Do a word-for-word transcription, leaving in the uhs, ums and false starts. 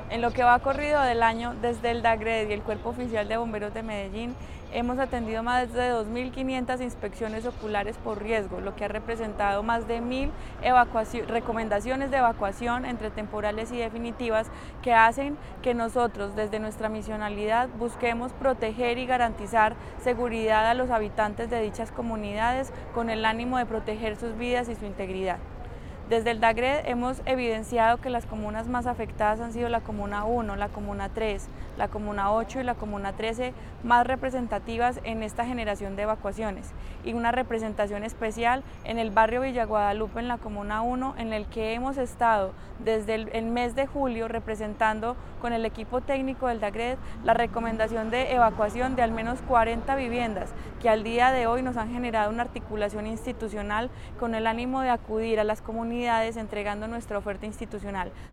En lo que va corrido del año, desde el DAGRED y el Cuerpo Oficial de Bomberos de Medellín, hemos atendido más de dos mil quinientas inspecciones oculares por riesgo, lo que ha representado más de mil recomendaciones de evacuación entre temporales y definitivas que hacen que nosotros, desde nuestra misionalidad, busquemos proteger y garantizar seguridad a los habitantes de dichas comunidades con el ánimo de proteger sus vidas y su integridad. Desde el DAGRED hemos evidenciado que las comunas más afectadas han sido la Comuna uno, la Comuna tres, la Comuna ocho y la Comuna trece, más representativas en esta generación de evacuaciones, y una representación especial en el barrio Villa Guadalupe, en la Comuna uno, en el que hemos estado desde el, el mes de julio representando con el equipo técnico del DAGRED la recomendación de evacuación de al menos cuarenta viviendas, que al día de hoy nos han generado una articulación institucional con el ánimo de acudir a las comunidades entregando nuestra oferta institucional.